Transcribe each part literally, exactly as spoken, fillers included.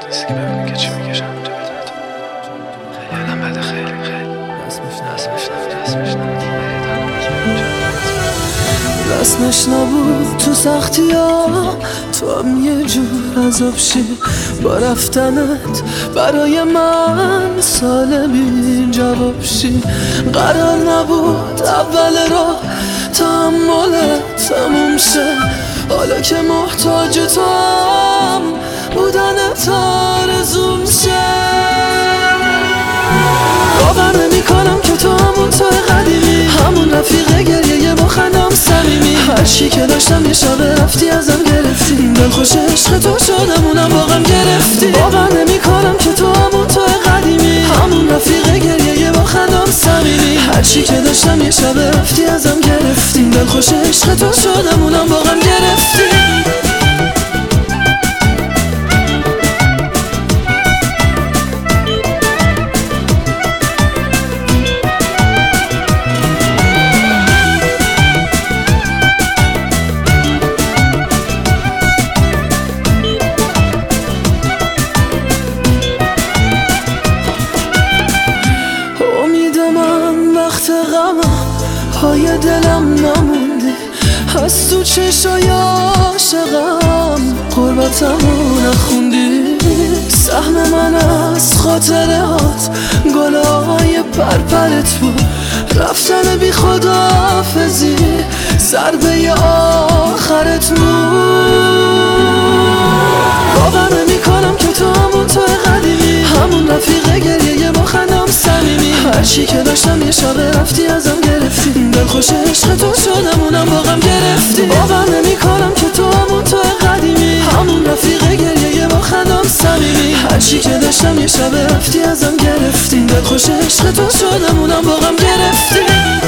نیست که ببینی که چی میکشم اینجا بدون تو. خیلی آدم بده، خیلی خیلی رسمش نبود، رسمش نبود رسمش نبود تو سختی ها، تو هم یه جور عذاب شی با رفتنت برای من سال بی جواب شی. قرار نبود اول راه تحملت تموم شه، حالا که محتاج تو هم بودنت آرزوم شه. باور نمی کنم که تو همون توی قدیمی، همون رفیق گریه با خندم صمیمی. هر چی که داشتم یه شب رفتی ازم گرفتی، دلخوش عشق تو شدم اونم واقعا گرفتی. باور نمی کنم که تو همون توی قدیمی، همون رفیق گریه با خندم صمیمی. هر چی که داشتم یه شب رفتی ازم گرفتی، دلخوش عشق تو شدم اونم واقعا گرفتی. پای دلم نموندی، از تو چشای عاشقم قربتمو نخوندی. سهم من از خاطرات گلای پرپرت بود، رفتن بی خداحافظی ضربه آخرت بود. باور نمی کنم که تو همون توی قدیمی، همون رفیق گریه با خندم صمیمی. هر چی که داشتم یه شب رفتی ازم گرفتی، دلخوش عشق تو شدم اونم واقعا گرفتی. باور نمی کنم که تو همون توی قدیمی، همون رفیق گریه با خندم صمیمی. هر چی که داشتم یه شب رفتی ازم گرفتی، دلخوش عشق تو شدم اونم واقعا گرفتی.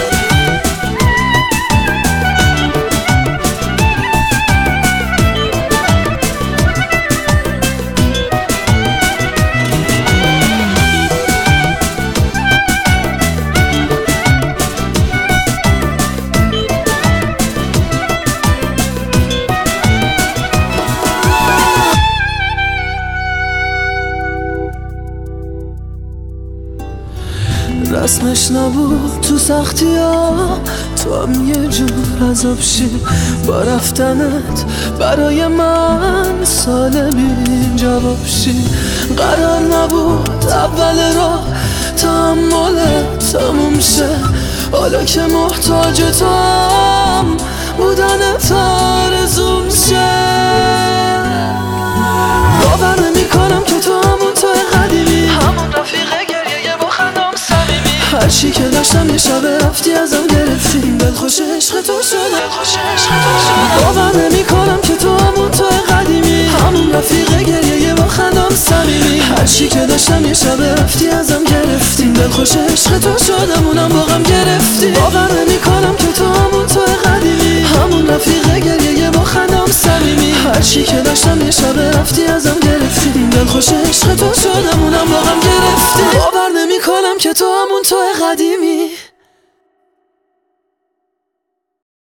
رسمش نبود تو سختی ها، تو هم یه جور عذاب شی با رفتنت برای من سال بی جواب شی. قرار نبود اول راه تحملت تموم شه، حالا که محتاج تو هم بودنت آرزوم شه. باور نمی کنم که تو همون توی قدیمی، همون رفیق گریه با خندم صمیمی. هر چی که داشتم یه شب رفتی ازم گرفتی، دلخوش عشق تو شدم. باور نمی کنم که تو همون توی قدیمی، همون رفیق گریه با خندم صمیمی. هر چی که داشتم یه شب رفتی ازم گرفتی، دلخوش عشق تو شدم اونم واقعا گرفتی. باور نمی کنم که تو همون توی قدیمی، همون رفیق گریه با خندم صمیمی. هر چی که داشتم یه شب رفتی ازم گرفتی، دلخوش عشق تو شدم اونم واقعا گرفتی. باور نمی کنم که تو همون توی قدیمی.